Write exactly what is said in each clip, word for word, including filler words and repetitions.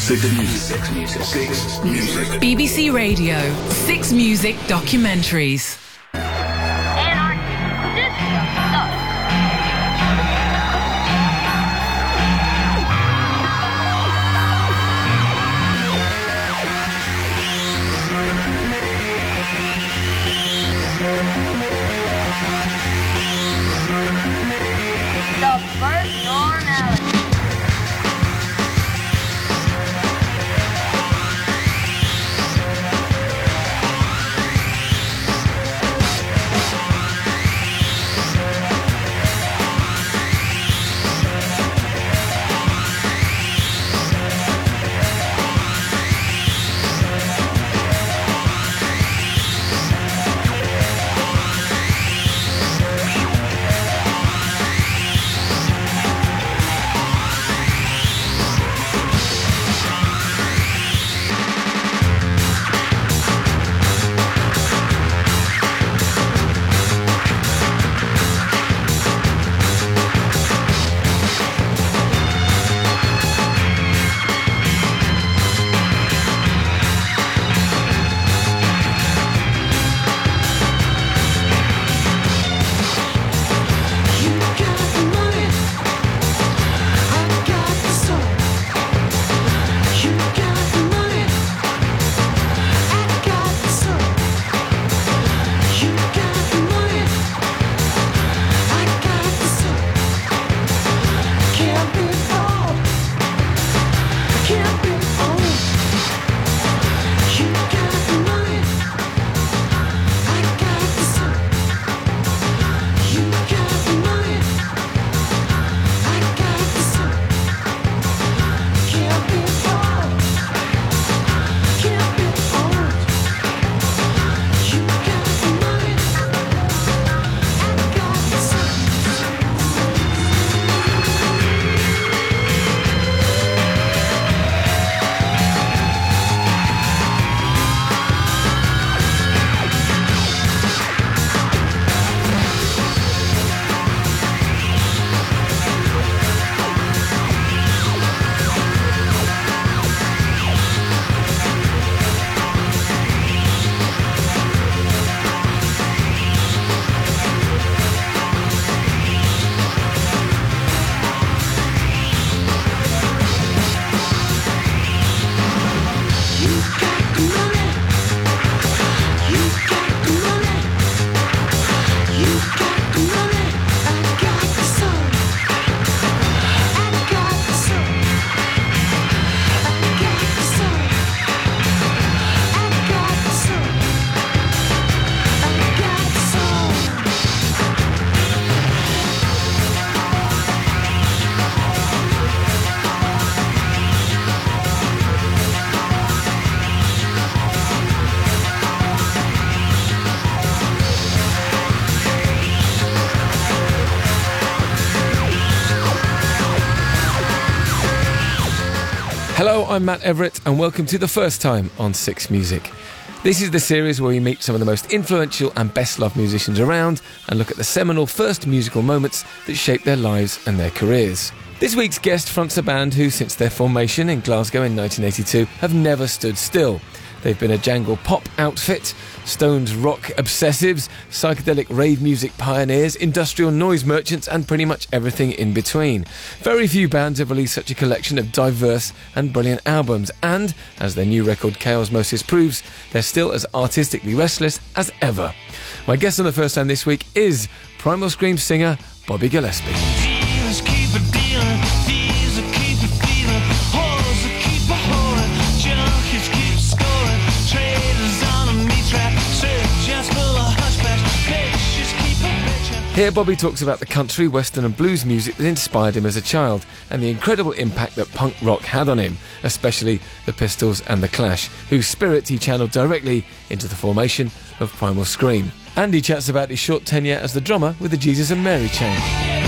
Six Music. Six Music. Six Music. B B C Radio. Six Music documentaries. The first normality. Hello, I'm Matt Everett and welcome to The First Time on Six Music. This is the series where we meet some of the most influential and best-loved musicians around and look at the seminal first musical moments that shaped their lives and their careers. This week's guest fronts a band who, since their formation in Glasgow in nineteen eighty-two, have never stood still. They've been a jangle pop outfit, Stones rock obsessives, psychedelic rave music pioneers, industrial noise merchants, and pretty much everything in between. Very few bands have released such a collection of diverse and brilliant albums, and, as their new record Chaosmosis proves, they're still as artistically restless as ever. My guest on The First Time this week is Primal Scream singer Bobby Gillespie. Here Bobby talks about the country, western and blues music that inspired him as a child and the incredible impact that punk rock had on him, especially the Pistols and the Clash, whose spirit he channeled directly into the formation of Primal Scream. And he chats about his short tenure as the drummer with the Jesus and Mary Chain.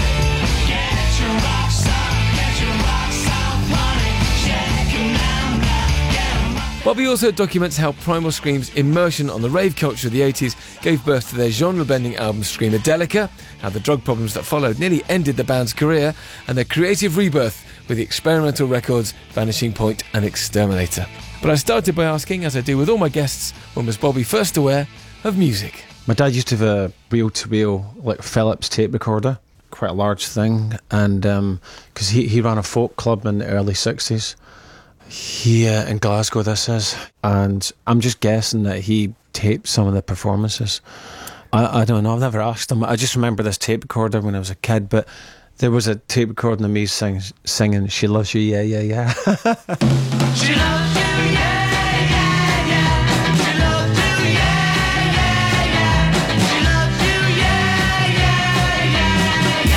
Bobby also documents how Primal Scream's immersion on the rave culture of the eighties gave birth to their genre-bending album Screamadelica, how the drug problems that followed nearly ended the band's career, and their creative rebirth with the experimental records Vanishing Point and Exterminator. But I started by asking, as I do with all my guests, when was Bobby first aware of music? My dad used to have a reel-to-reel, like Philips tape recorder, quite a large thing, and because um, he, he ran a folk club in the early sixties. He, uh, in Glasgow this is, and I'm just guessing that he taped some of the performances. I, I don't know, I've never asked him. I just remember this tape recorder when I was a kid, but there was a tape recording of me sing, singing She Loves You, Yeah, Yeah, Yeah. She loves you, yeah, yeah, yeah. She loves you, yeah, yeah, yeah. She loves you, yeah, yeah,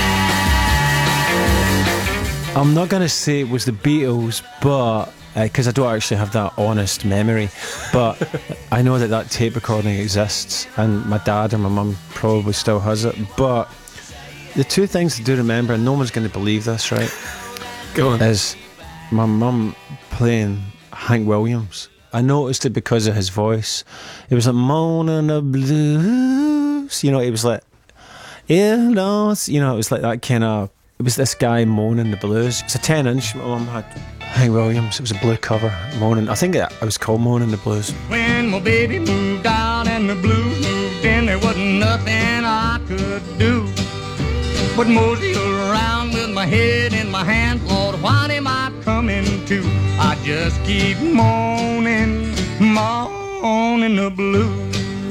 yeah, yeah. I'm not going to say it was the Beatles, but because uh, I don't actually have that honest memory, but I know that that tape recording exists, and my dad and my mum probably still has it. But the two things I do remember, and no one's going to believe this, right? Go on. Is my mum playing Hank Williams. I noticed it because of his voice. It was like moaning the blues. You know, it was like, you know, you know, it was like that kind of. It was this guy moaning the blues. It's a ten inch. My mum had Hank Williams. It was a blue cover, moaning. I think it, it was called Moaning the Blues. When my baby moved out and the blues moved in, there wasn't nothing I could do but mosey around with my head in my hand. Lord, what am I coming to? I just keep moaning, moaning the blues.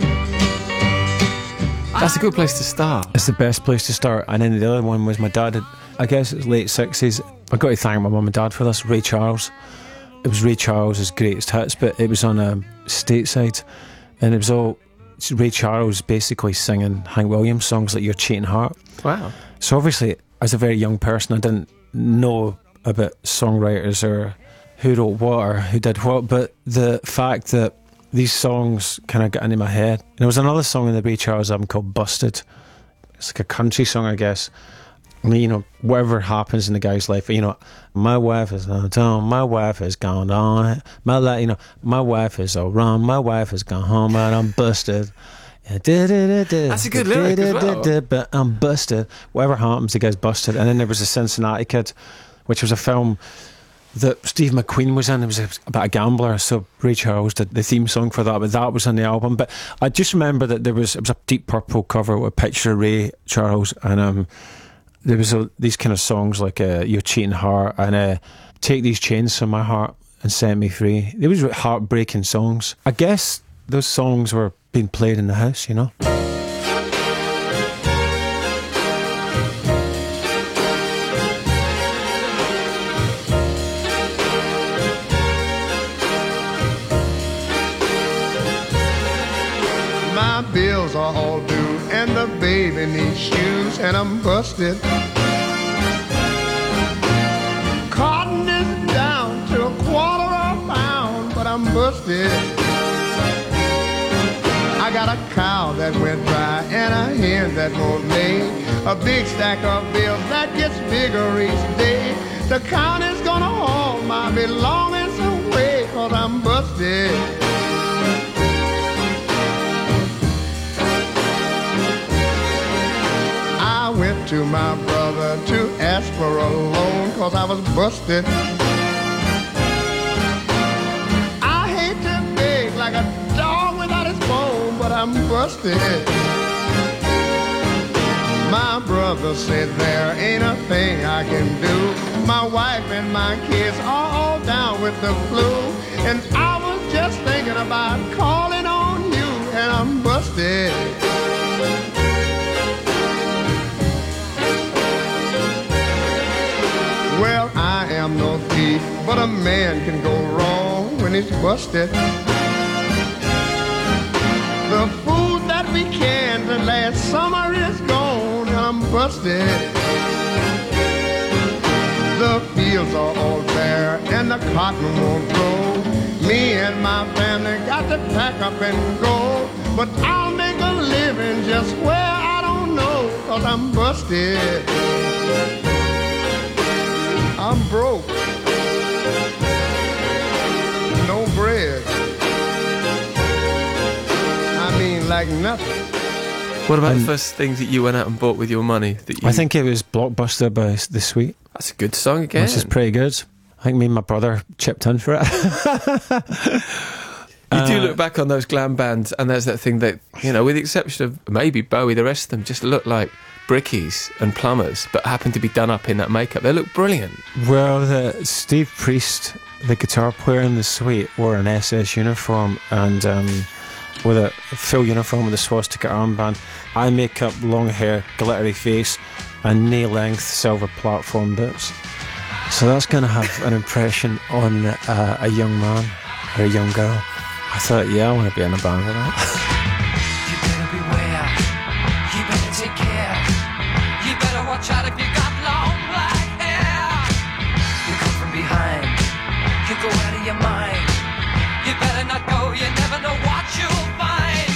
That's a good place to start. It's the best place to start. And then the other one was my dad had, I guess it was late sixties. I've got to thank my mum and dad for this. Ray Charles. It was Ray Charles' greatest hits, but it was on a stateside, and it was all Ray Charles basically singing Hank Williams songs like Your Cheating Heart. Wow. So obviously, as a very young person, I didn't know about songwriters or who wrote what or who did what, but the fact that these songs kind of got into my head. And there was another song in the Ray Charles album called Busted. It's like a country song, I guess. I mean, you know, whatever happens in the guy's life, you know, my wife is on town, my wife has gone on, my li- you know, my wife is all wrong, my wife has gone home, but I'm busted. That's a good lyric as well. But I'm busted. Whatever happens, the guy's busted. And then there was The Cincinnati Kid, which was a film that Steve McQueen was in. It was about a gambler, so Ray Charles did the theme song for that, but that was on the album. But I just remember that there was, it was a Deep Purple cover with a picture of Ray Charles, and um, there was a, these kind of songs like uh, Your Cheating Heart and uh, Take These Chains From My Heart and Set Me Free. They was heartbreaking songs. I guess those songs were being played in the house, you know. My bills are all due and the baby needs shoes and I'm busted. Cotton is down to a quarter of a pound, but I'm busted. I got a cow that went dry and a hen that won't lay. A big stack of bills that gets bigger each day. The county's gonna haul my belongings away, 'cause I'm busted. I went to my brother to ask for a loan, 'cause I was busted. I hate to beg like a dog without his bone, but I'm busted. My brother said there ain't a thing I can do. My wife and my kids are all down with the flu, and I was just thinking about calling on you, and I'm busted. Well, I am no thief, but a man can go wrong when he's busted. The food that we canned last summer is gone, and I'm busted. The fields are all bare, and the cotton won't grow. Me and my family got to pack up and go. But I'll make a living just where I don't know, 'cause I'm busted. I'm broke. No bread. I mean, like nothing. What about Um, the first things that you went out and bought with your money? That you... I think it was Blockbuster by The Sweet. That's a good song again. Which is pretty good. I think me and my brother chipped in for it. You do look back on those glam bands, and there's that thing that, you know, with the exception of maybe Bowie, the rest of them just look like brickies and plumbers, but happen to be done up in that makeup. They look brilliant. Well, the Steve Priest, the guitar player in the Suite, wore an S S uniform and um, with a full uniform with a swastika armband, eye makeup, long hair, glittery face, and knee-length silver platform boots. So that's going to have an impression on uh, a young man or a young girl. I thought, yeah, I want to be in a band with that. You better beware. You better take care. You better watch out if you got long black hair. You come from behind. You go out of your mind. You better not go. You never know what you'll find.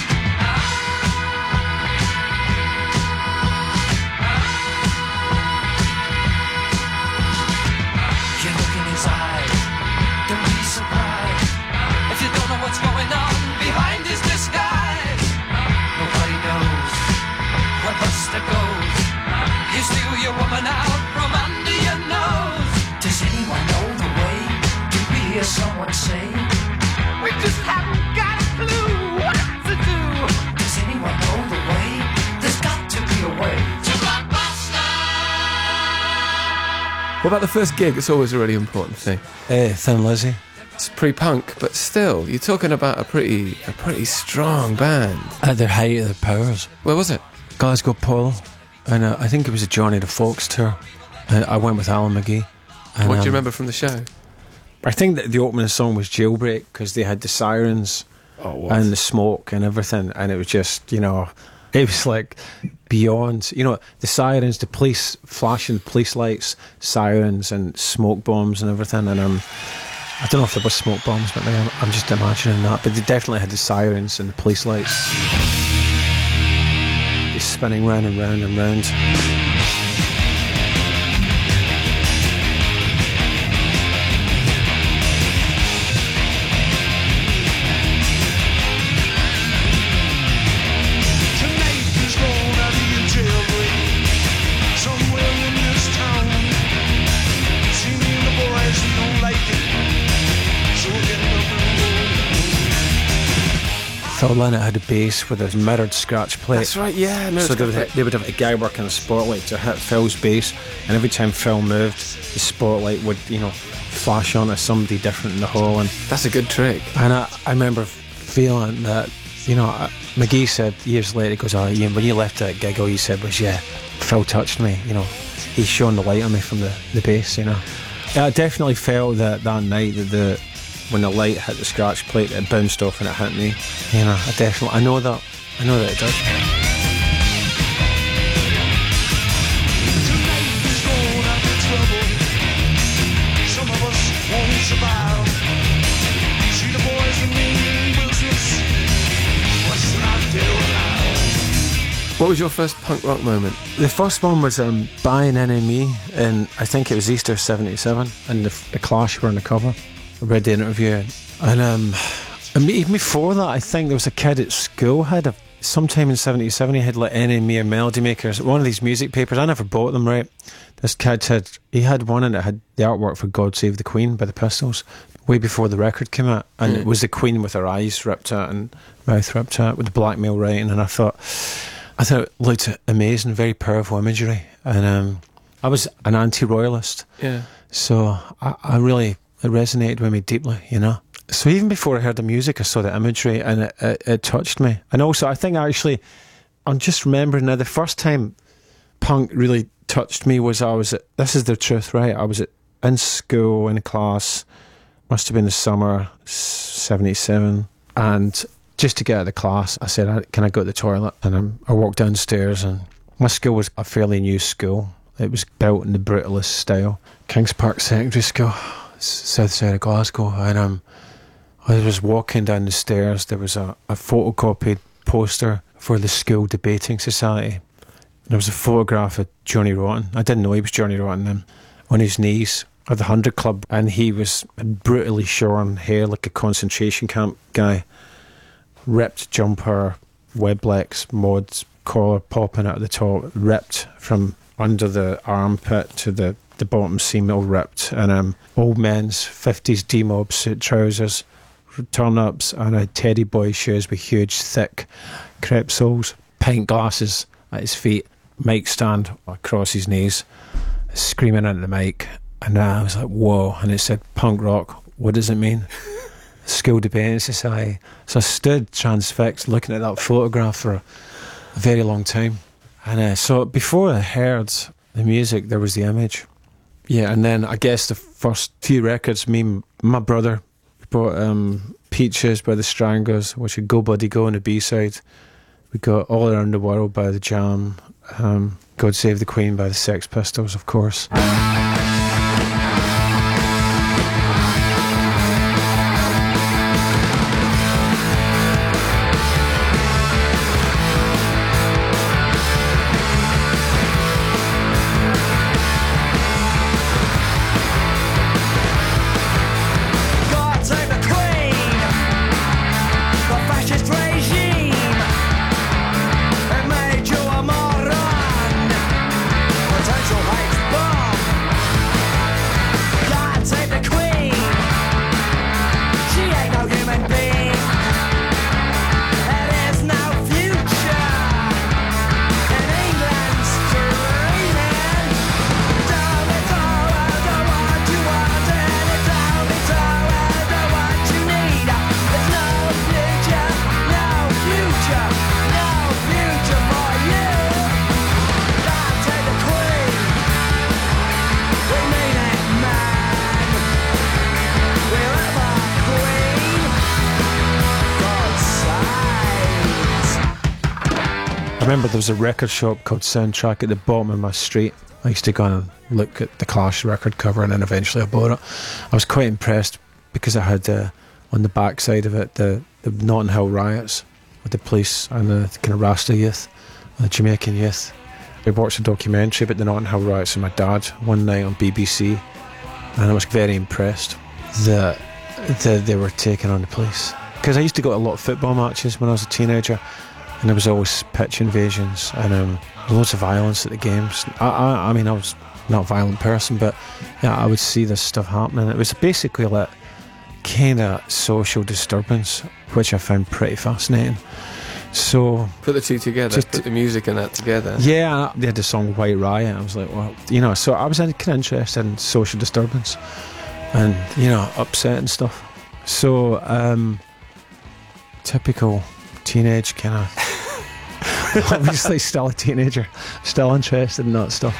You look in his eyes. Don't be surprised if you don't know what's going on behind his disguise. Nobody knows where Buster goes. You steal your woman out from under your nose. Does anyone know the way? Do we hear someone say? We just haven't got a clue what to do. Does anyone know the way? There's got to be a way to Blockbuster. What about the first gig? It's always a really important thing. Hey, Thin Lizzy. It's pre-punk, but still, you're talking about a pretty a pretty strong band. At their height of their powers. Where was it? Glasgow Polo. And uh, I think it was a Johnny the Fox tour. And I went with Alan McGee. And, What do you um, remember from the show? I think that the opening song was Jailbreak because they had the sirens Oh, and the smoke and everything, and it was just, you know, it was like beyond, you know, the sirens, the police, flashing police lights, sirens and smoke bombs and everything. And um, I don't know if there was smoke bombs, but I'm, I'm just imagining that. But they definitely had the sirens and the police lights. Just spinning round and round and round. Phil Lynott had a bass with a mirrored scratch plate. That's right, yeah. No, So they would, they would have a guy working a spotlight to hit Phil's bass, and every time Phil moved, the spotlight would, you know, flash onto somebody different in the hall. And that's a good trick. and I, I remember feeling that, you know, uh, McGee said years later, he goes, "Oh, Ian, when you left that gig, all you said was, yeah, Phil touched me, you know, he shone the light on me from the, the bass, you know." Yeah, I definitely felt that that night that the when the light hit the scratch plate, it bounced off and it hit me. You know, I definitely, I know that, I know that it does. What was your first punk rock moment? The first one was um, Buying N M E, and I think it was Easter seventy-seven, and the, the Clash were on the cover. I read the interview, and um, and even before that, I think there was a kid at school had a sometime in seventy-seven. He had like N M E or Melody Makers, one of these music papers. I never bought them. Right, this kid had he had one, and it had the artwork for "God Save the Queen" by the Pistols, way before the record came out, and mm. it was the Queen with her eyes ripped out and mouth ripped out with the blackmail writing, and I thought. I thought it looked amazing, very powerful imagery, and um, I was an anti-royalist, yeah. So I, I really it resonated with me deeply, you know. So even before I heard the music, I saw the imagery, and it, it, it touched me. And also, I think actually, I'm just remembering now the first time punk really touched me was I was at. This is the truth, right? I was at, in school in a class, must have been the summer seventy-seven, and. Just to get out of the class, I said, "Can I go to the toilet?" And um, I walked downstairs, and my school was a fairly new school. It was built in the brutalist style. Kings Park Secondary School, south side of Glasgow. And um, I was walking down the stairs. There was a, a photocopied poster for the school debating society. There was a photograph of Johnny Rotten. I didn't know he was Johnny Rotten. Um, on his knees at the Hundred Club, and he was brutally shorn hair like a concentration camp guy. Ripped jumper, Weblex mods, collar popping out of the top, ripped from under the armpit to the the bottom seam all ripped, and um, old men's fifties D-mob suit trousers, turn-ups, and a teddy boy shoes with huge, thick crepe soles, pint glasses at his feet, mic stand across his knees, screaming into the mic. And I was like, whoa. And it said, punk rock, what does it mean? School Debating Society. So I stood transfixed looking at that photograph for a, a very long time. And uh, so before I heard the music, there was the image. Yeah, and then I guess the first few records, me and my brother brought um, Peaches by the Stranglers, which had Go Buddy Go on the B-side. We got All Around the World by the Jam, um, God Save the Queen by the Sex Pistols, of course. I remember there was a record shop called Soundtrack at the bottom of my street. I used to go and look at the Clash record cover, and then eventually I bought it. I was quite impressed because it had uh, on the back side of it the, the Notting Hill riots with the police and the kind of Rasta youth, the Jamaican youth. I watched a documentary about the Notting Hill riots with my dad one night on B B C, and I was very impressed that, that they were taking on the police. Because I used to go to a lot of football matches when I was a teenager, and there was always pitch invasions and um, loads of violence at the games. I, I, I mean, I was not a violent person, but yeah, I would see this stuff happening. It was basically like kind of social disturbance, which I found pretty fascinating. So put the two together, just, put the music and that together. Yeah, they had the song White Riot. I was like, well, you know, so I was kind of interested in social disturbance and, you know, upset and stuff. So, um, typical teenage kind of obviously still a teenager, still interested in that stuff.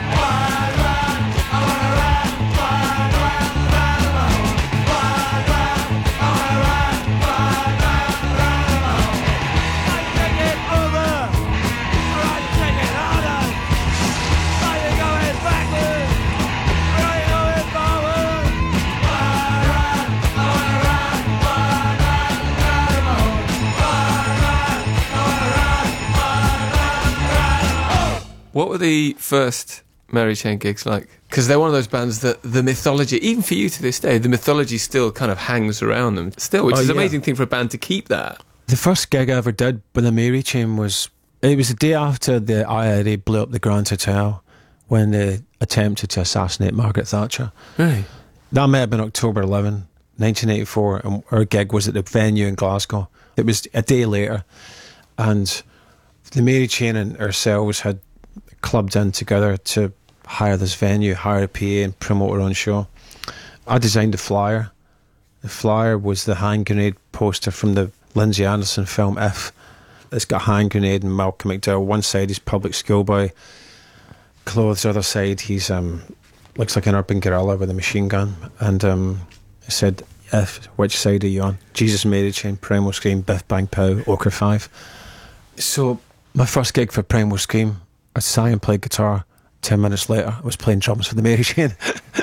What were the first Mary Chain gigs like? Because they're one of those bands that the mythology, even for you to this day, the mythology still kind of hangs around them still, which oh, is an yeah. amazing thing for a band to keep that. The first gig I ever did with the Mary Chain was, it was the day after the I R A blew up the Grand Hotel when they attempted to assassinate Margaret Thatcher. Really? That may have been October eleventh, nineteen eighty-four, and our gig was at the venue in Glasgow. It was a day later, and the Mary Chain and ourselves had clubbed in together to hire this venue, hire a P A and promote our own show. I designed the flyer. The flyer was the hand grenade poster from the Lindsay Anderson film If. It's got a hand grenade and Malcolm McDowell. One side he's public schoolboy clothes, the other side he's um looks like an urban guerrilla with a machine gun. And um, it said, If, which side are you on? Jesus, Mary Chain, Primal Scream, Biff Bang Pow, Ochre five. So my first gig for Primal Scream, I sang and played guitar. Ten minutes later, I was playing drums for the Mary Chain.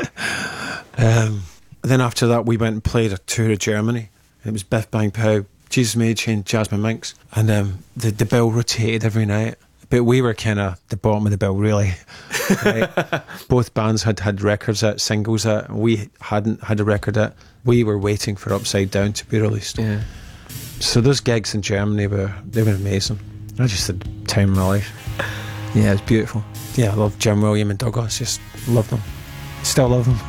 um, then after that, we went and played a tour of Germany. It was Biff Bang Pow, Jesus Mary Chain, Jasmine Minks, and um, the the bill rotated every night. But we were kind of the bottom of the bill, really. Right? Both bands had had records out, singles out. We hadn't had a record out. We were waiting for Upside Down to be released. Yeah. So those gigs in Germany were they were amazing. I just had the time of my life. Yeah, it's beautiful. Yeah, I love Jim William and Douglas. Just love them. Still love him.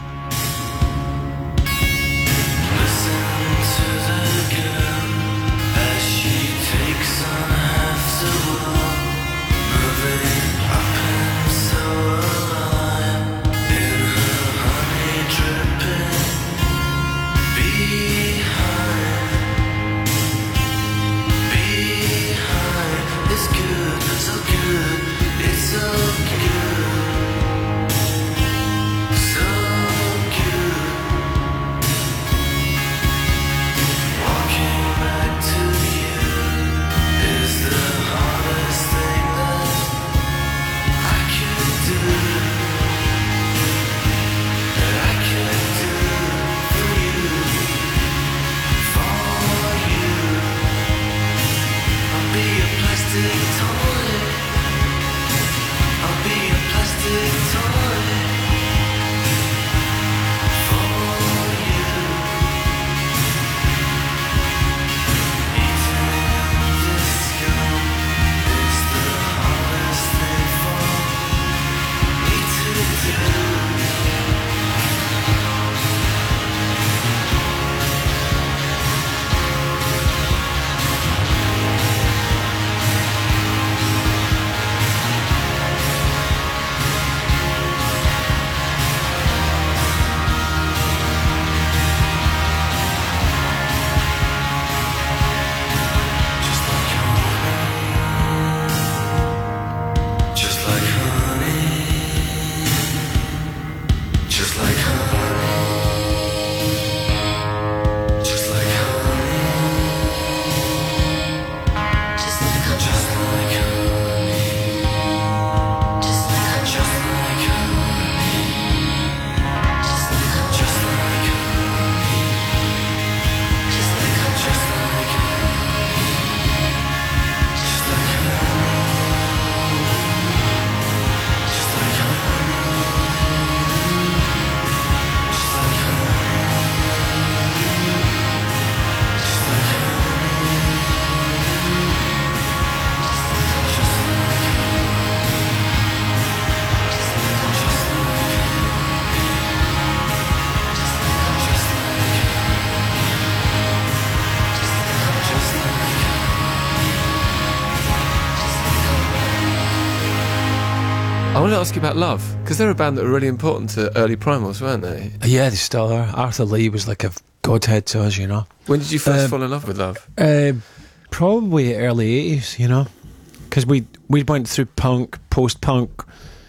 I want to ask you about Love, because they're a band that were really important to early Primals, weren't they? Yeah, they still are. Arthur Lee was like a godhead to us, you know. When did you first Um, fall in love with Love? Uh, probably early eighties, you know, because we we went through punk, post-punk,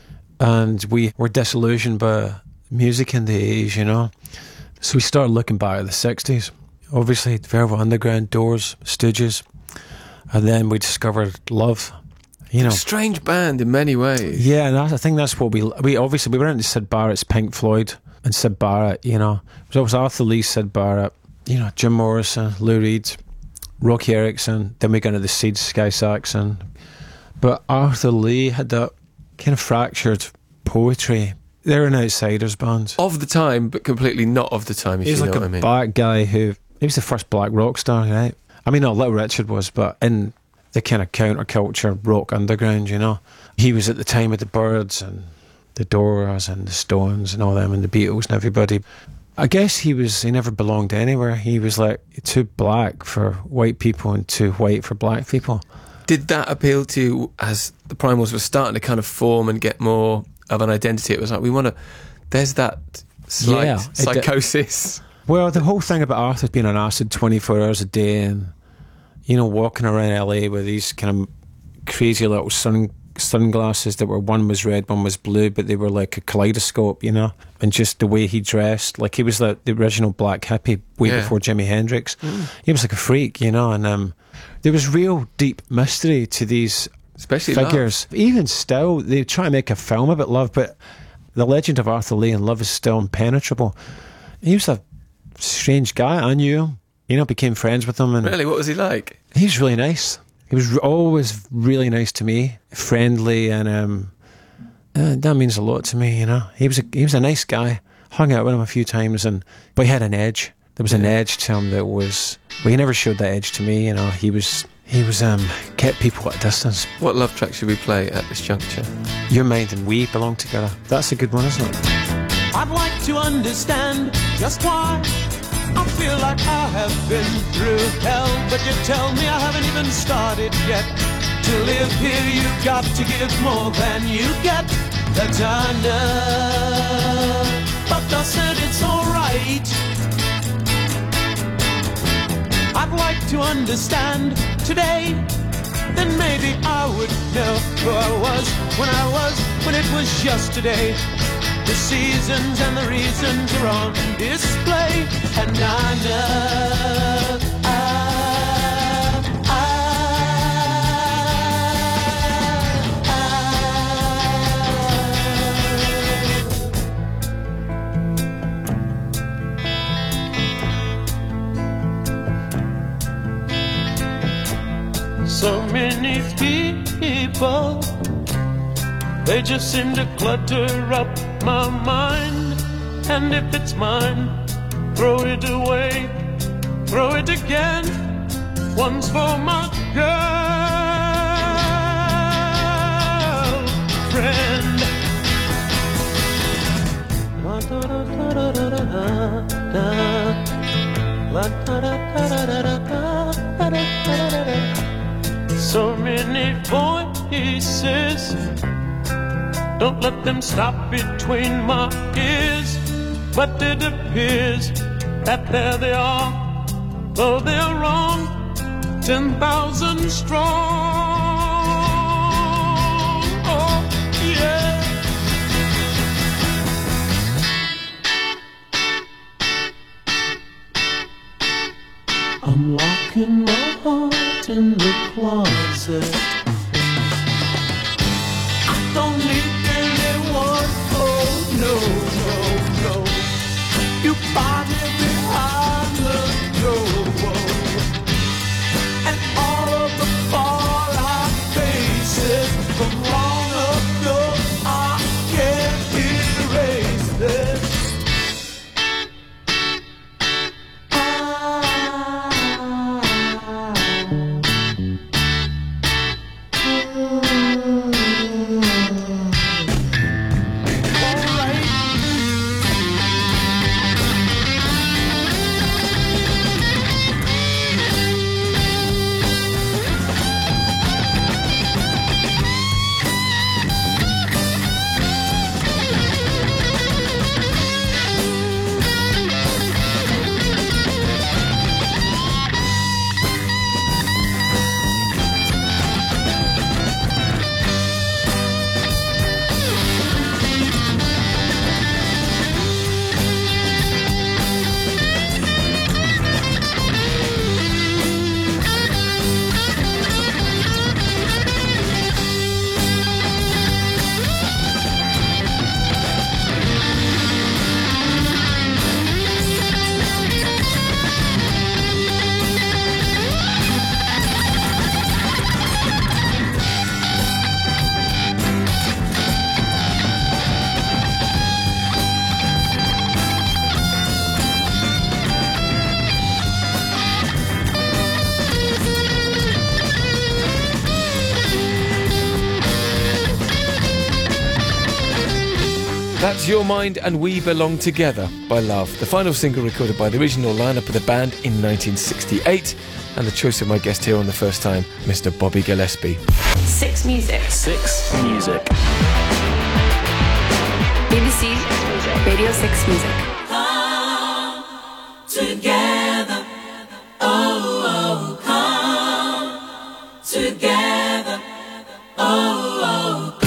and we were disillusioned by music in the eighties, you know. So we started looking back at the sixties. Obviously, Velvet Underground, Doors, Stooges, and then we discovered Love. You know, Strange band in many ways. yeah, and that's, I think that's what we we obviously we went into Sid Barrett's Pink Floyd and Sid Barrett. You know, so it was Arthur Lee, Sid Barrett, you know, Jim Morrison, Lou Reed, Rocky Erickson. Then we got into the Seeds, Sky Saxon. But Arthur Lee had that kind of fractured poetry. They're an outsiders band. Of the time, but completely not of the time, if He's you like know a what I mean. black guy who he was the first black rock star, right? I mean, no, Little Richard was, but in the kind of counterculture rock underground, you know. He was at the time of the Byrds and the Doors and the Stones and all them and the Beatles and everybody. I guess he was, he never belonged anywhere. He was like too black for white people and too white for black people. Did that appeal to you as the Primals were starting to kind of form and get more of an identity? It was like, we want to, there's that slight Yeah, it did. psychosis. Well, the whole thing about Arthur being on acid twenty-four hours a day and, you know, walking around L A with these kind of crazy little sun sunglasses that were, one was red, one was blue, but they were like a kaleidoscope, you know, and just the way he dressed, like he was like the original black hippie way Yeah. before Jimi Hendrix. He was like a freak, you know, and um, there was real deep mystery to these Especially figures. Even still, they try to make a film about Love, but the legend of Arthur Lee and Love is still impenetrable. He was a strange guy. I knew him, you know, became friends with him, and Really, what was he like? he was really nice. He was always really nice to me, friendly, and um, uh, that means a lot to me. You know, he was a he was a nice guy. Hung out with him a few times, and but he had an edge. There was an edge to him that was. Well, he never showed that edge to me. You know, he was he was um kept people at a distance. What Love track should we play at this juncture? Your Mind and We Belong Together. That's a good one, isn't it? I'd like to understand just why I feel like I have been through hell, but you tell me I haven't even started yet. To live here you've got to give more than you get. That's I know, but I said it's alright. I'd like to understand today, then maybe I would know who I was when I was, when it was yesterday. The seasons and the reasons are on display, and I know I, I, I. So many people, they just seem to clutter up my mind, and if it's mine, throw it away, throw it again. One's for my girlfriend. So many voices, don't let them stop between my ears. But it appears that there they are, though they're wrong, ten thousand strong. Oh, yeah. I'm locking my heart in the closet. I don't need anyone, oh no, no, no. You find me behind the door, and all of the fallout faces from long ago, I can't erase this. That's Your Mind and We Belong Together by Love, the final single recorded by the original lineup of the band in nineteen sixty-eight, and the choice of my guest here on the first time, Mister Bobby Gillespie. Six Music. Six Music. B B C Radio six Music. Come together. Oh, oh, come together. Oh, oh, come.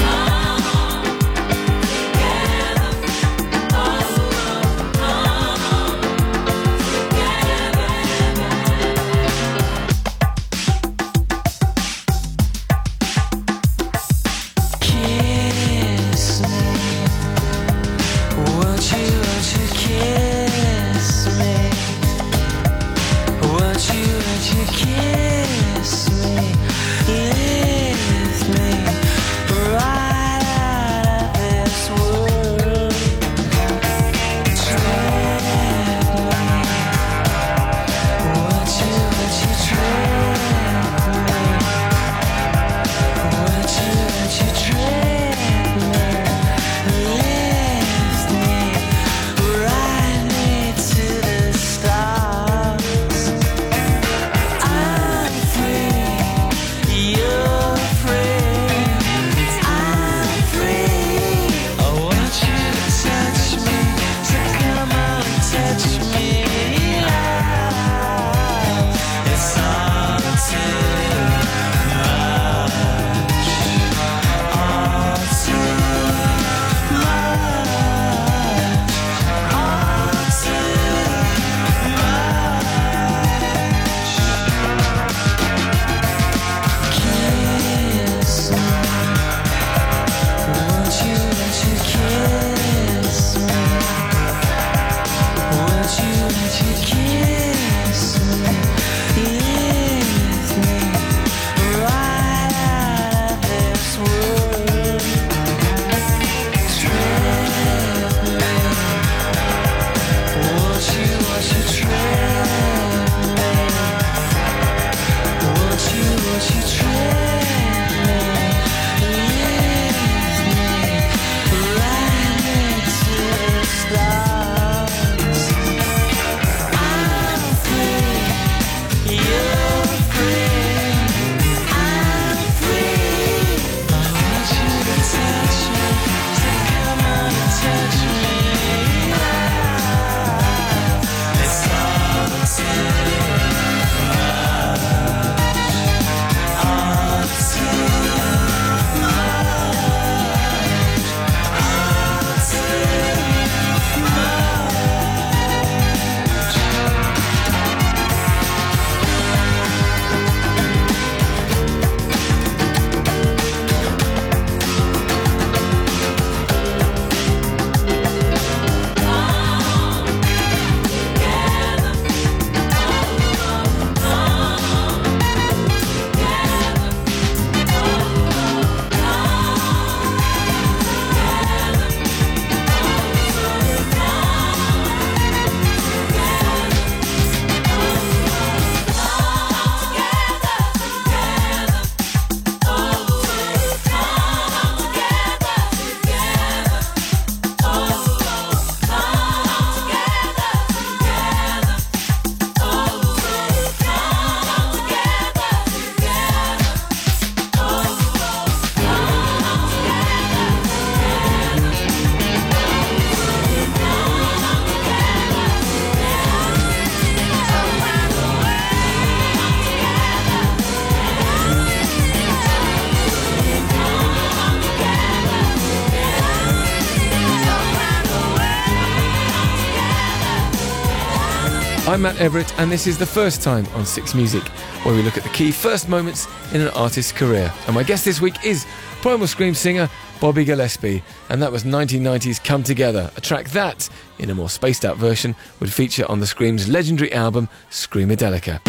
I'm Matt Everett, and this is the first time on Six Music, where we look at the key first moments in an artist's career. And my guest this week is Primal Scream singer Bobby Gillespie, and that was nineteen nineties Come Together, a track that, in a more spaced out version, would feature on the Scream's legendary album Screamadelica.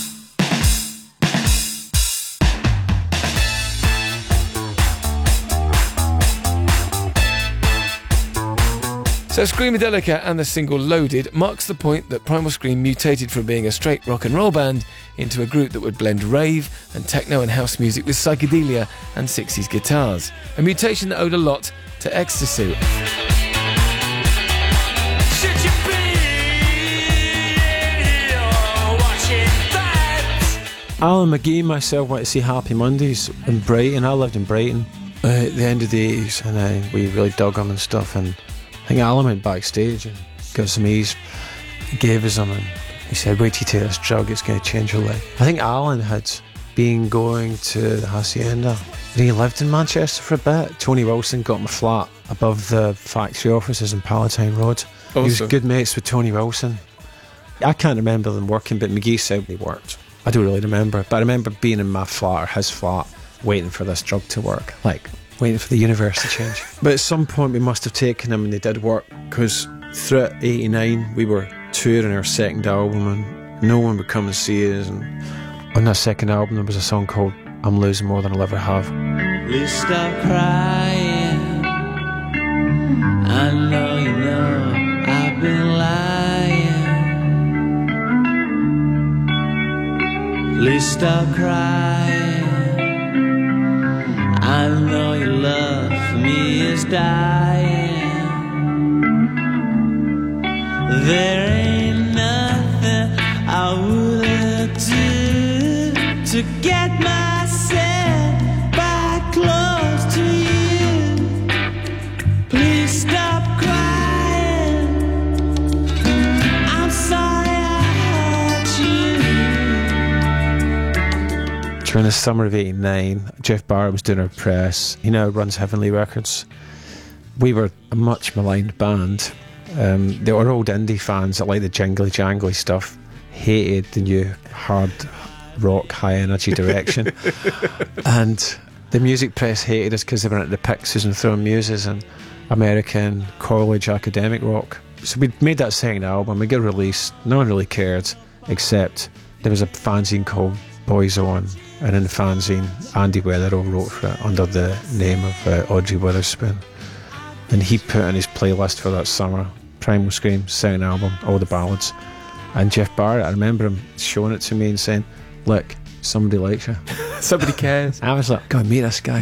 So Screamadelica and the single Loaded marks the point that Primal Scream mutated from being a straight rock and roll band into a group that would blend rave and techno and house music with psychedelia and sixties guitars, a mutation that owed a lot to ecstasy. Alan McGee and myself went to see Happy Mondays in Brighton. I lived in Brighton uh, at the end of the eighties, and uh, we really dug them and stuff. And I think Alan went backstage and got some E's, he gave us them, and he said, wait till you take this drug, it's going to change your life. I think Alan had been going to the Hacienda. He lived in Manchester for a bit. Tony Wilson got him a flat above the factory offices in Palatine Road. Awesome. He was good mates with Tony Wilson. I can't remember them working, but McGee said they worked. I don't really remember, but I remember being in my flat or his flat waiting for this drug to work, like waiting for the universe to change. But at some point we must have taken them and they did work, because throughout eighty-nine we were touring our second album and no one would come and see us, and on that second album there was a song called I'm Losing More Than I'll Ever Have. Please stop crying, I know you know I've been lying. Please stop crying, I know your love for me is dying. There ain't nothing I wouldn't do to get myself back close to you. Please stop crying, I'm sorry I hurt you. During the summer of eighty-nine, Jeff Barrett was doing our press. He now runs Heavenly Records. We were a much maligned band. Um, they were old indie fans that liked the jingly jangly stuff, hated the new hard rock, high energy direction. And the music press hated us because they were into the Pixies and Throwing Muses and American college academic rock. So we made that second album, we got released, no one really cared, except there was a fanzine called Boys On, and in the fanzine Andy Weatherall wrote for it under the name of uh, Audrey Witherspoon, and he put in his playlist for that summer Primal Scream, second album, all the ballads. And Jeff Barrett, I remember him showing it to me and saying, look, somebody likes you. Somebody cares. I was like, go and meet this guy.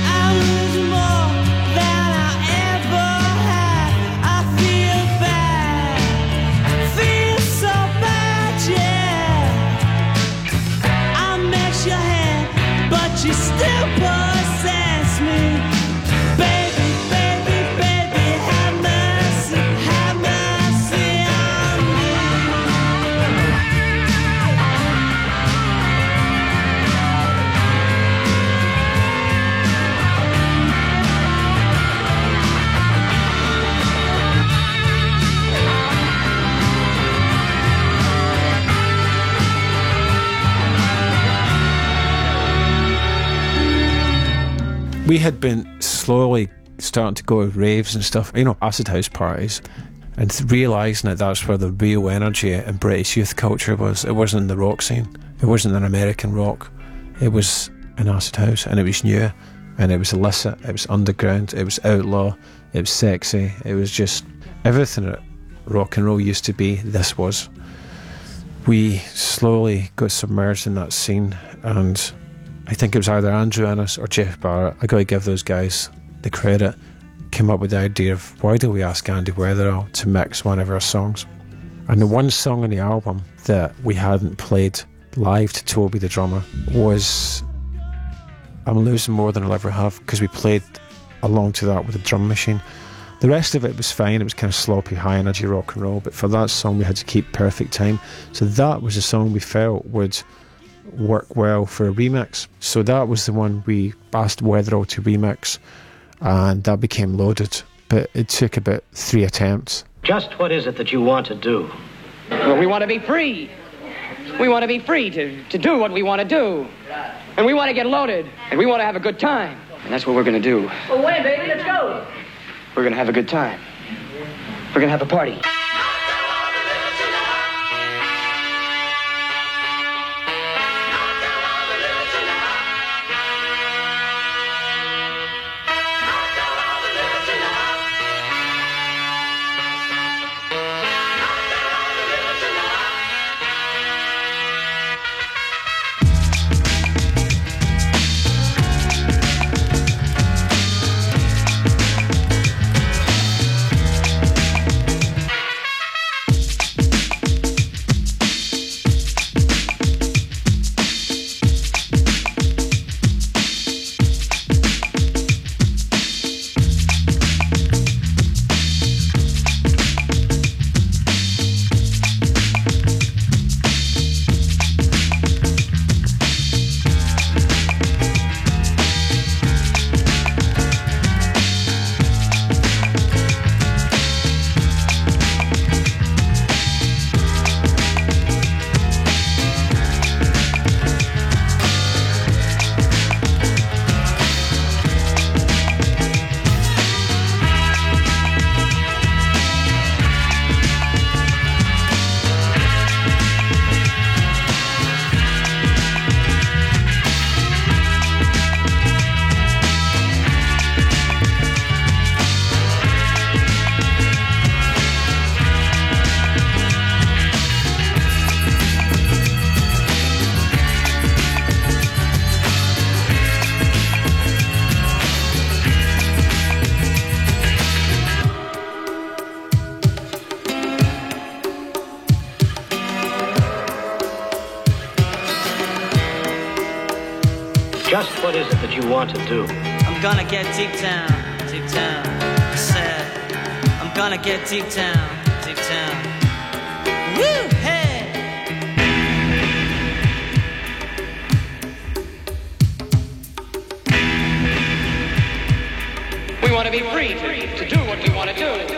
She still possesses me. Baby, baby, baby, have mercy, have mercy on We had been slowly starting to go to raves and stuff, you know, acid house parties, and th- realising that that's where the real energy in British youth culture was. It wasn't in the rock scene, it wasn't an American rock, it was an acid house, and it was new, and it was illicit, it was underground, it was outlaw, it was sexy, it was just everything that rock and roll used to be, this was. We slowly got submerged in that scene, and I think it was either Andrew Ennis or Jeff Barrett, I got to give those guys the credit, came up with the idea of why do we ask Andy Weatherall to mix one of our songs. And the one song on the album that we hadn't played live to Toby the drummer was I'm Losing More Than I'll Ever Have, because we played along to that with a drum machine. The rest of it was fine, it was kind of sloppy, high energy rock and roll, but for that song we had to keep perfect time. So that was a song we felt would work well for a remix. So that was the one we asked Weatherall to remix, and that became Loaded. But it took about three attempts. Just what is it that you want to do? Well, we want to be free. We want to be free to, to do what we want to do. And we want to get loaded. And we want to have a good time. And that's what we're going to do. Well, wait, baby, let's go. We're going to have a good time. We're going to have a party. Just what is it that you want to do? I'm gonna get deep down, deep down. I said, I'm gonna get deep down, deep down. Woo, hey! We want to be free to, to do what we want to do.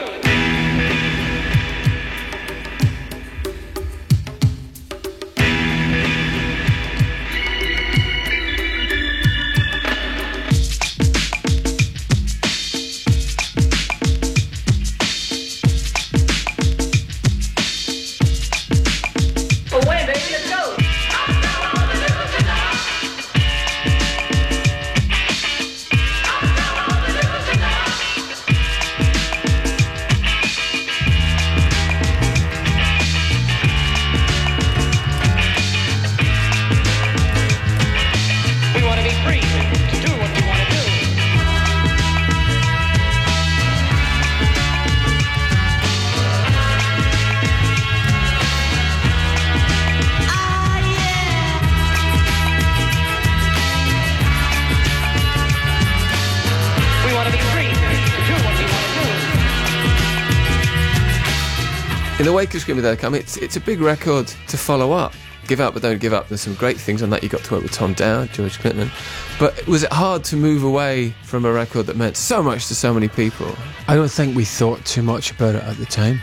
In the wake of Scream of the Dead Come, it's, it's a big record to follow up. Give Up But Don't Give Up. There's some great things on that. You got to work with Tom Dowd, George Clinton. But was it hard to move away from a record that meant so much to so many people? I don't think we thought too much about it at the time.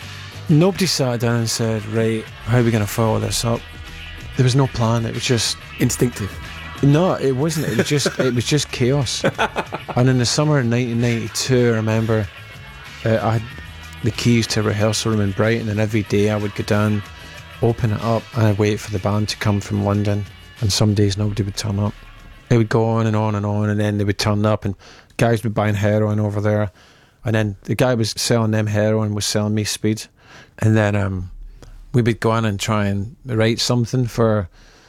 Nobody sat down and said, right, how are we going to follow this up? There was no plan. It was just instinctive. No, it wasn't. It was just it was just chaos. And in the summer of nineteen ninety-two, I remember uh, I had the keys to a rehearsal room in Brighton, and every day I would go down, open it up, and I'd wait for the band to come from London. And some days nobody would turn up. It would go on and on and on, and then they would turn up, and guys would be buying heroin over there, and then the guy was selling them heroin was selling me speed, and then um, we would go in and try and write something for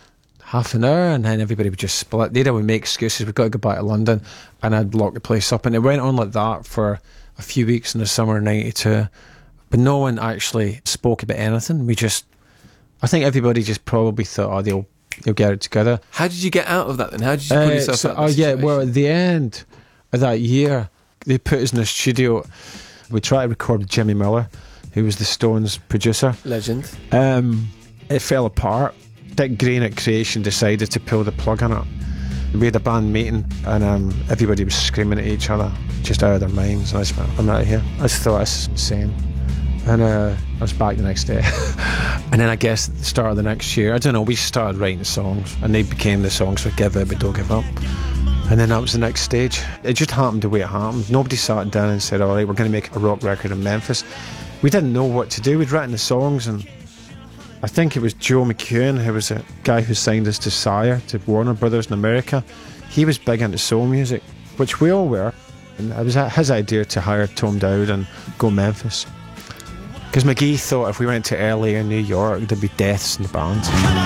half an hour, and then everybody would just split. They'd would make excuses. We've got to go back to London, and I'd lock the place up, and it went on like that for a few weeks in the summer of ninety-two. But no one actually spoke about anything. We just, I think everybody just probably thought, oh, they'll they'll get it together. How did you get out of that then? How did you pull uh, yourself so, out of that Oh yeah, situation? well at the end of that year, they put us in the studio. We tried to record with Jimmy Miller, who was the Stones producer. Legend. Um, it fell apart. Dick Green at Creation decided to pull the plug on it. We had a band meeting, and um, everybody was screaming at each other, just out of their minds. And I just went, I'm out of here. I just thought, this is insane. And uh, I was back the next day. And then I guess at the start of the next year, I don't know, we started writing songs, and they became the songs for Give It But Don't Give Up. And then that was the next stage. It just happened the way it happened. Nobody sat down and said, all right, we're going to make a rock record in Memphis. We didn't know what to do. We'd written the songs, and I think it was Joe McEwen, who was a guy who signed us to Sire, to Warner Brothers in America. He was big into soul music, which we all were. And it was his idea to hire Tom Dowd and go Memphis. Because McGee thought if we went to L A or New York, there'd be deaths in the band.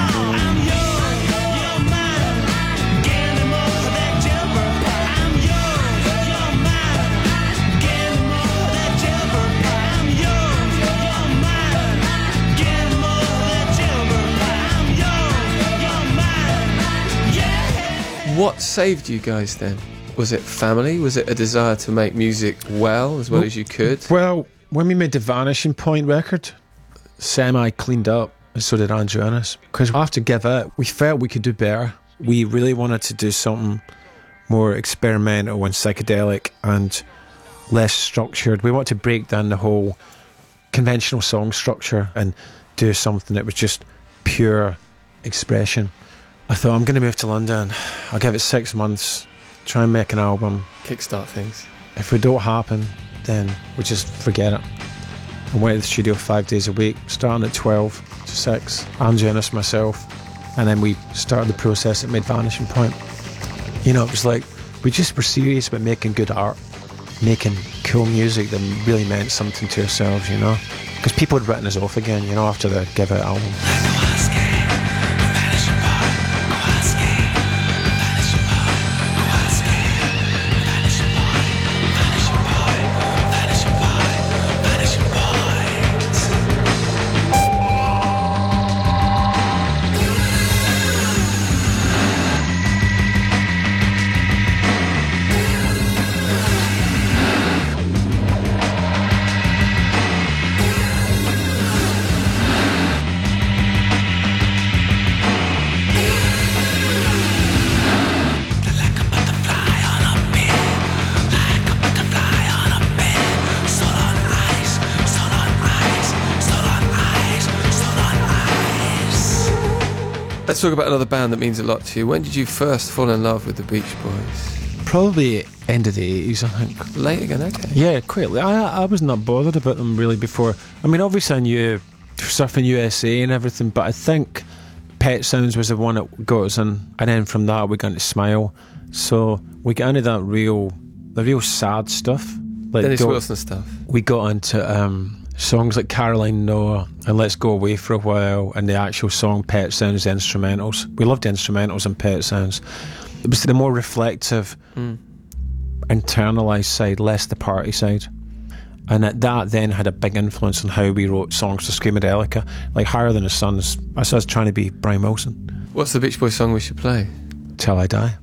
What saved you guys then? Was it family? Was it a desire to make music well, as well, well as you could? Well, when we made the Vanishing Point record, Semi cleaned up, and so did Andrew Innes. Because after Give It, we felt we could do better. We really wanted to do something more experimental and psychedelic and less structured. We wanted to break down the whole conventional song structure and do something that was just pure expression. I thought, I'm going to move to London. I'll give it six months, try and make an album. Kickstart things. If it don't happen, then we just forget it. I went to the studio five days a week, starting at twelve to six. Andrew Innes, myself. And then we started the process that made Vanishing Point. You know, it was like, we just were serious about making good art, making cool music that really meant something to ourselves, you know? Because people had written us off again, you know, after the Give It album. Let's talk about another band that means a lot to you. When did you first fall in love with the Beach Boys? Probably end of the eighties, I think. Late again, okay. Yeah, quite late. I, I was not bothered about them really before. I mean, obviously I knew Surfing U S A and everything, but I think Pet Sounds was the one that got us in, and then from that we got into Smile. So we got into that real, the real sad stuff. Like Dennis got, Wilson stuff. We got into um, songs like Caroline Noah and Let's Go Away for a While, and the actual song Pet Sounds, the instrumentals. We loved the instrumentals and Pet Sounds. It was the more reflective, mm. internalised side, less the party side. And that, that then had a big influence on how we wrote songs to Screamadelica. Like Higher Than the Sun, is, I was trying to be Brian Wilson. What's the Beach Boys song we should play? Till I Die.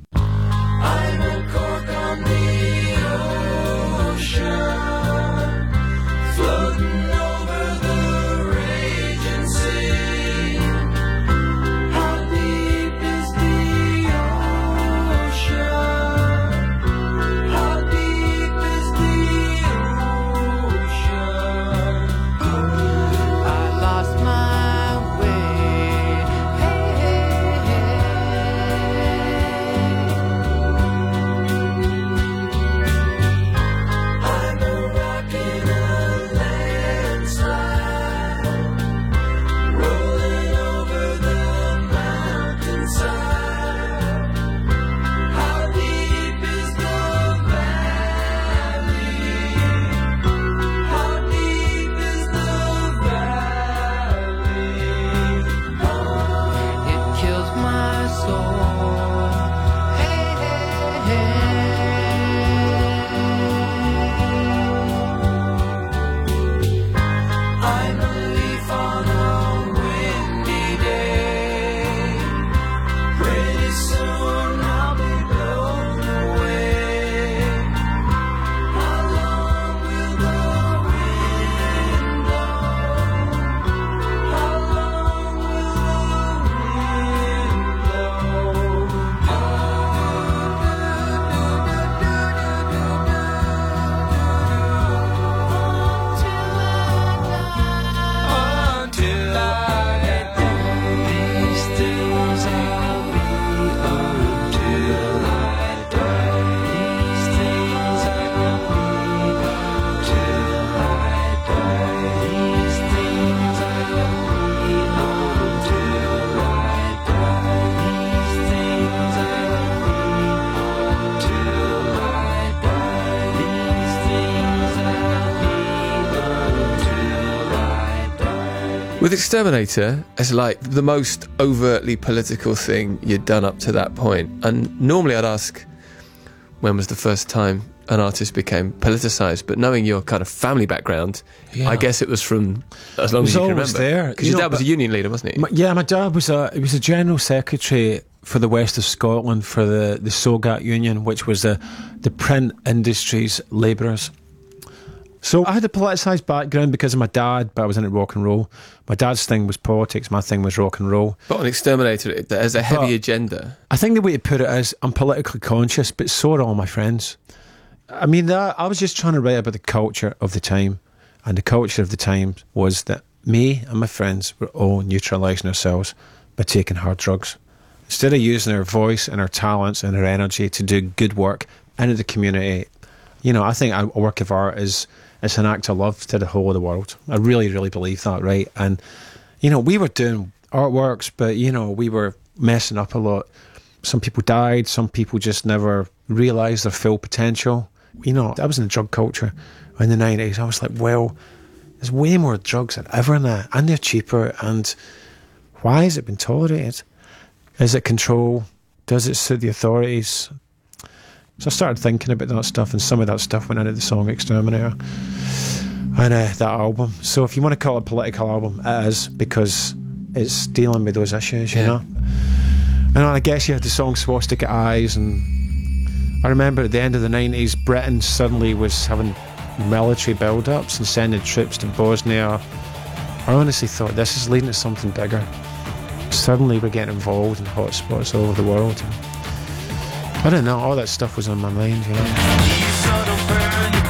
With Exterminator, it's like the most overtly political thing you'd done up to that point. And normally I'd ask, when was the first time an artist became politicised? But knowing your kind of family background, yeah. I guess it was from as long as you can remember. There. Because your know, dad was a union leader, wasn't he? My, yeah, my dad was a he was a general secretary for the West of Scotland for the, the Sogat Union, which was the, the print industry's labourers. So I had a politicised background because of my dad, but I was into rock and roll. My dad's thing was politics, my thing was rock and roll. But on Exterminator, there's a heavy but agenda. I think the way to put it is, I'm politically conscious, but so are all my friends. I mean, that, I was just trying to write about the culture of the time, and the culture of the time was that me and my friends were all neutralising ourselves by taking hard drugs. Instead of using our voice and our talents and our energy to do good work into the community, you know, I think a work of art is it's an act of love to the whole of the world. I really, really believe that, right? And, you know, we were doing artworks, but, you know, we were messing up a lot. Some people died, some people just never realised their full potential. You know, I was in the drug culture in the nineties. I was like, well, there's way more drugs than ever now, and they're cheaper, and why has it been tolerated? Is it control? Does it suit the authorities? So I started thinking about that stuff, and some of that stuff went into the song Exterminator and uh, that album. So if you want to call it a political album, it is, because it's dealing with those issues, you yeah. know. And I guess you had the song Swastika Eyes, and I remember at the end of the nineties, Britain suddenly was having military build-ups and sending troops to Bosnia. I honestly thought, this is leading to something bigger. Suddenly we're getting involved in hotspots all over the world. And I don't know, all that stuff was on my mind, you know.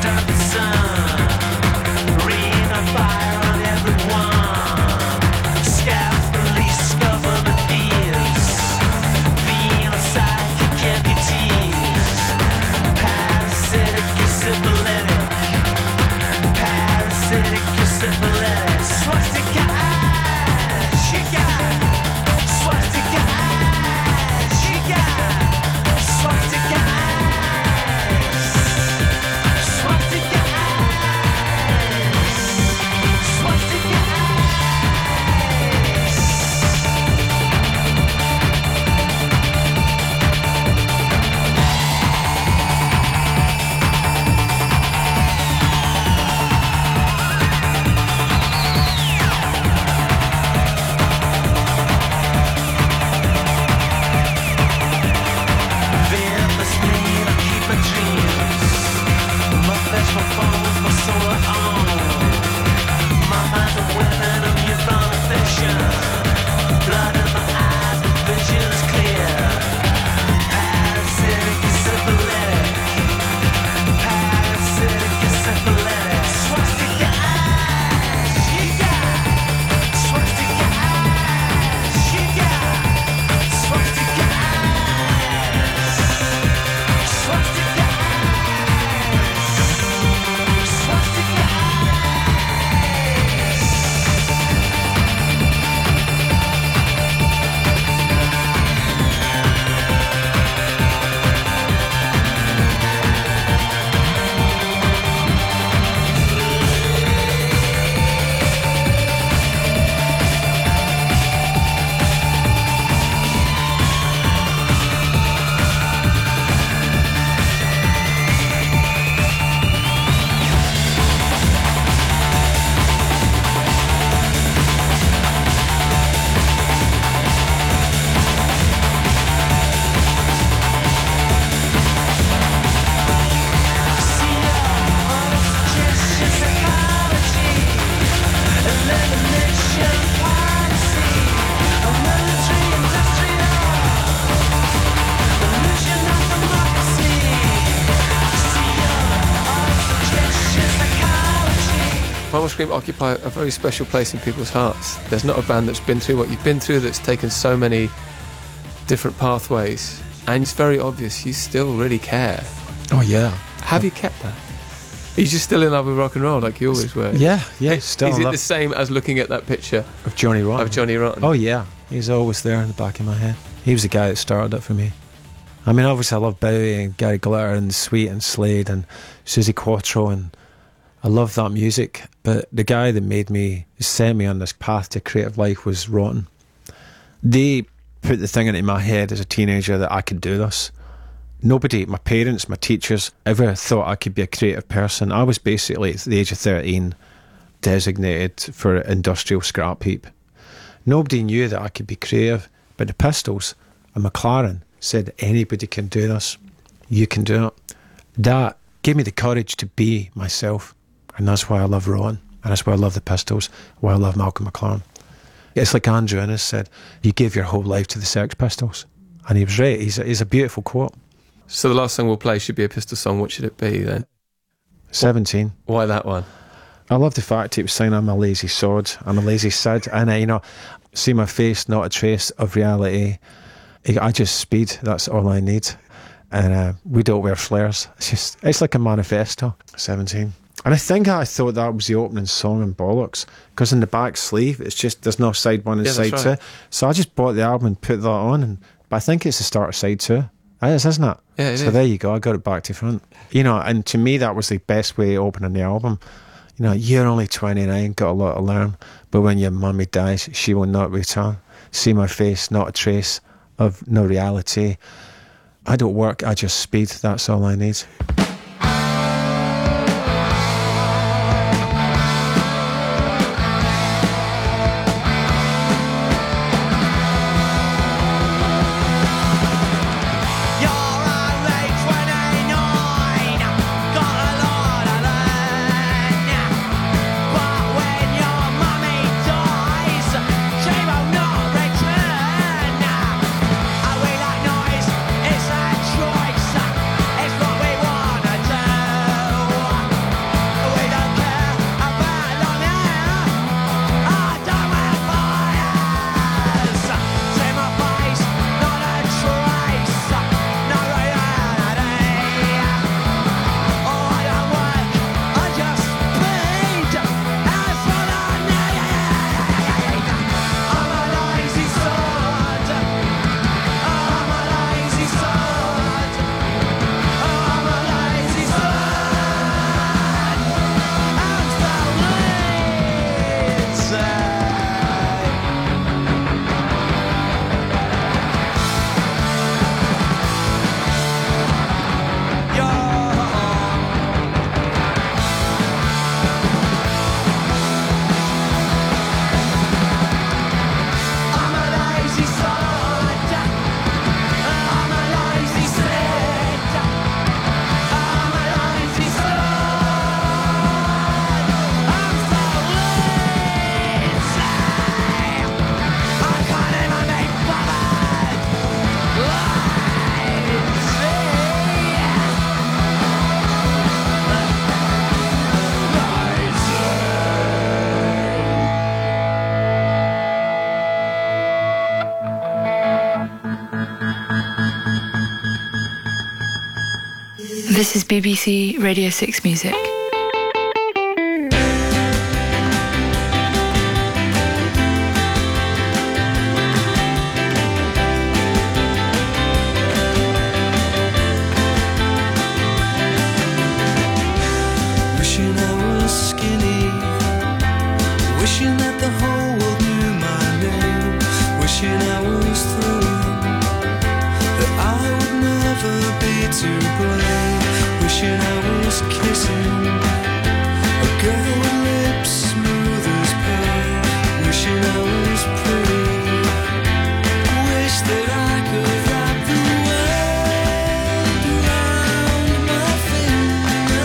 Primal Scream occupy a very special place in people's hearts. There's not a band that's been through what you've been through, that's taken so many different pathways, and it's very obvious you still really care. Oh yeah. Have you kept that? Are you just still in love with rock and roll like you always were? Yeah, yeah, still Is in it love. the same as looking at that picture Of Johnny Rotten. of Johnny Rotten? Oh yeah, he's always there in the back of my head. He was the guy that started it for me. I mean, obviously I love Bowie and Gary Glitter and Sweet and Slade and Suzi Quatro, and I love that music, but the guy that made me, sent me on this path to creative life was Rotten. They put the thing into my head as a teenager that I could do this. Nobody, my parents, my teachers, ever thought I could be a creative person. I was basically, at the age of thirteen, designated for industrial scrap heap. Nobody knew that I could be creative, but the Pistols and McLaren said, anybody can do this. You can do it. That gave me the courage to be myself. And that's why I love Rowan. And that's why I love the Pistols, why I love Malcolm McLaren. It's like Andrew Innes said, you give your whole life to the Sex Pistols. And he was right. He's a, he's a beautiful quote. So the last song we'll play should be a Pistol song. What should it be then? seventeen. Why that one? I love the fact it was saying I'm a lazy sod, I'm a lazy sid, and uh, you know, see my face, not a trace of reality. I just speed, that's all I need. And uh, we don't wear flares. It's just, it's like a manifesto. seventeen. And I think I thought that was the opening song in Bollocks, because in the back sleeve, it's just, there's no side one and yeah, side right. two. So I just bought the album and put that on, and but I think it's the start of side two. It is, isn't it? Yeah, it so is. there you go, I got it back to front. You know, and to me, that was the best way of opening the album. You know, you're only twenty-nine, got a lot to learn, but when your mummy dies, she will not return. See my face, not a trace of no reality. I don't work, I just speed, that's all I need. This is B B C Radio six Music. Wishing I was skinny, wishing that the whole world knew my name, wishing I was through, that I would never be to blame, wishing I was kissing a girl with lips smooth as pearl, wishing I was pretty, wish that I could wrap the world around my finger.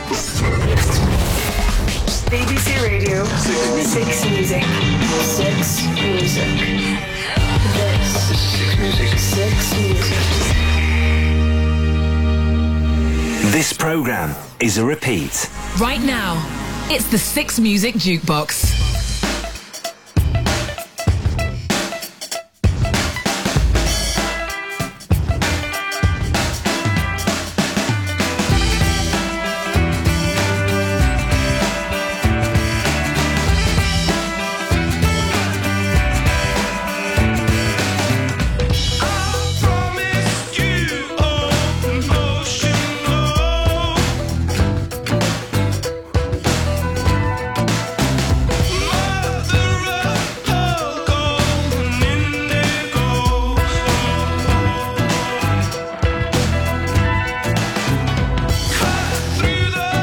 B B C Radio Six Music. Six Music. This is Six Music. Six Music. This program is a repeat. Right now, it's the Six Music Jukebox.